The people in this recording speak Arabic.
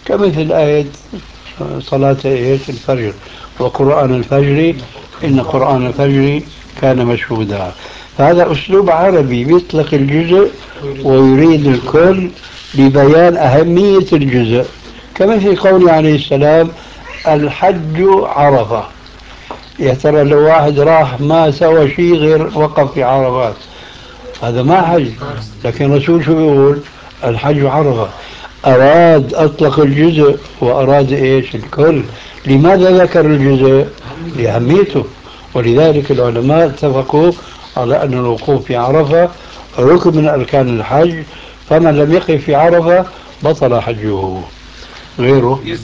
كمثل آية صلاة إيش الفجر وقرآن الفجر إن قرآن الفجر كان مشهودا. فهذا أسلوب عربي يطلق الجزء ويريد الكل لبيان أهمية الجزء، كمثل قوله عليه السلام الحج عرفة. يا ترى لو واحد راح ما سوى شيء غير وقف في عرفات هذا ما حج، لكن الرسول شو بيقول؟ الحج عرفة. أراد أطلق الجزء وأراد إيش الكل. لماذا ذكر الجزء؟ لأهميته. ولذلك العلماء اتفقوا على أن الوقوف في عرفة ركن من أركان الحج، فمن لم يقف في عرفة بطل حجه. غيره